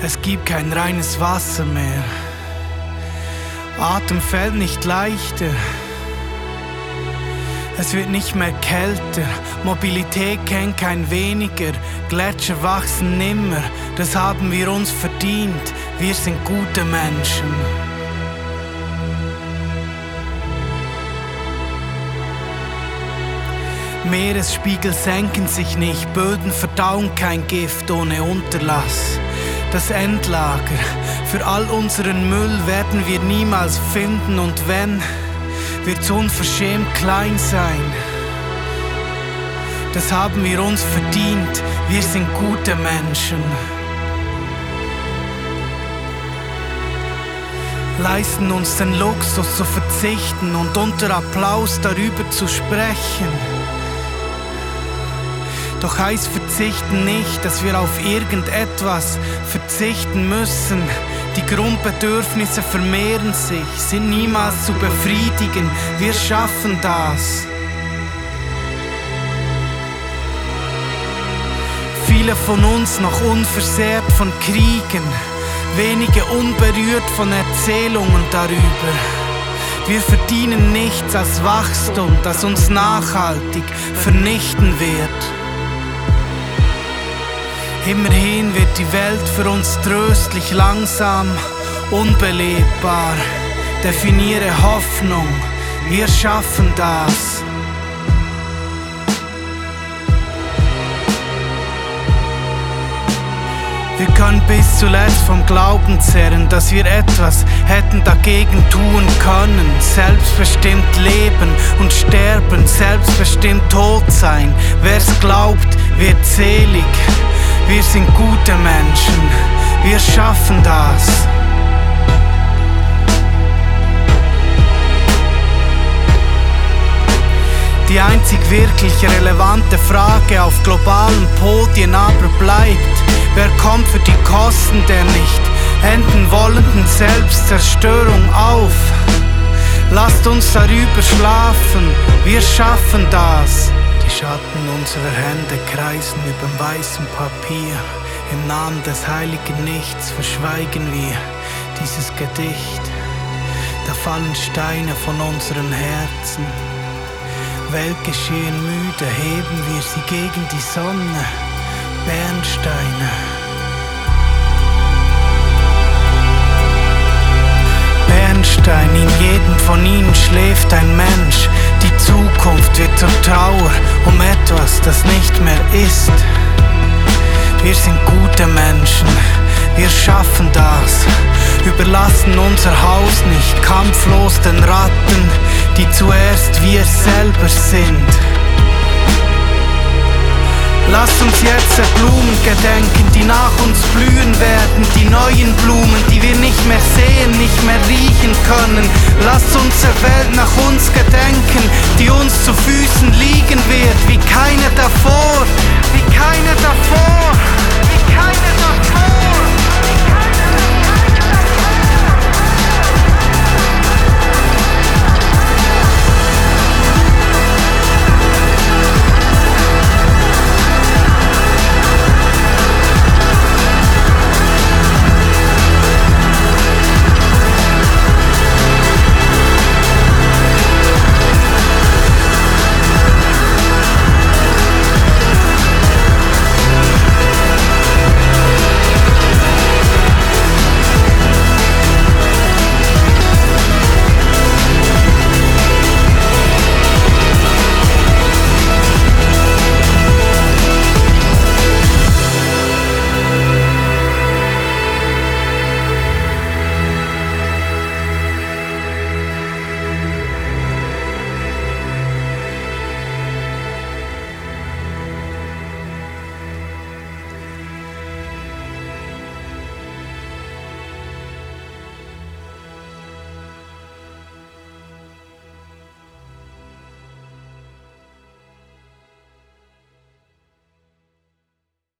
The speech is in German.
Es gibt kein reines Wasser mehr. Atem fällt nicht leichter. Es wird nicht mehr kälter. Mobilität kennt kein weniger. Gletscher wachsen nimmer. Das haben wir uns verdient. Wir sind gute Menschen. Meeresspiegel senken sich nicht. Böden verdauen kein Gift ohne Unterlass. Das Endlager für all unseren Müll werden wir niemals finden, und wenn, wird's unverschämt klein sein. Das haben wir uns verdient, wir sind gute Menschen. Leisten uns den Luxus zu verzichten und unter Applaus darüber zu sprechen. Doch heißt Verzichten nicht, dass wir auf irgendetwas verzichten müssen. Die Grundbedürfnisse vermehren sich, sind niemals zu befriedigen. Wir schaffen das. Viele von uns noch unversehrt von Kriegen, wenige unberührt von Erzählungen darüber. Wir verdienen nichts als Wachstum, das uns nachhaltig vernichten wird. Immerhin wird die Welt für uns tröstlich langsam, unbelebbar. Definiere Hoffnung, wir schaffen das. Wir können bis zuletzt vom Glauben zehren, dass wir etwas hätten dagegen tun können. Selbstbestimmt leben und sterben, selbstbestimmt tot sein. Wer's glaubt, wird selig. Wir sind gute Menschen, wir schaffen das. Die einzig wirklich relevante Frage auf globalen Podien aber bleibt: Wer kommt für die Kosten der nicht enden wollenden Selbstzerstörung auf? Lasst uns darüber schlafen, wir schaffen das. Die Schatten unserer Hände kreisen überm weißen Papier. Im Namen des heiligen Nichts verschweigen wir dieses Gedicht. Da fallen Steine von unseren Herzen. Weltgeschehen müde heben wir sie gegen die Sonne. Bernsteine. Bernstein, in jedem von ihnen schläft ein Mensch. Die Zukunft wird zur Trauer um etwas, das nicht mehr ist. Wir sind gute Menschen, wir schaffen das. Überlassen unser Haus nicht kampflos den Ratten, die zuerst wir selber sind. Lasst uns jetzt der Blumen gedenken, die nach uns blühen werden. Die neuen Blumen, die wir nicht mehr sehen, nicht mehr riechen können. Lasst uns der Welt nach uns gedenken, die uns zu Füßen liegen wird, wie keine davor, wie keine davor, wie keine davor.